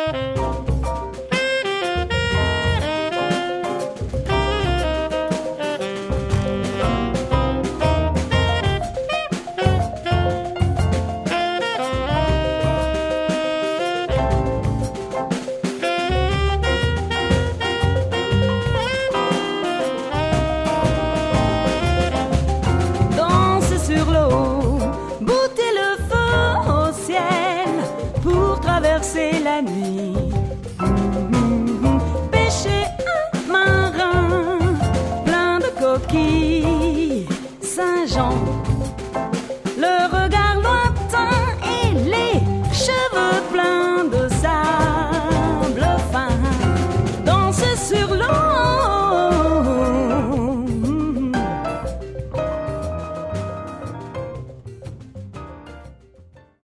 Sur l'eau, goûter le feu au ciel pour traverser la nuit.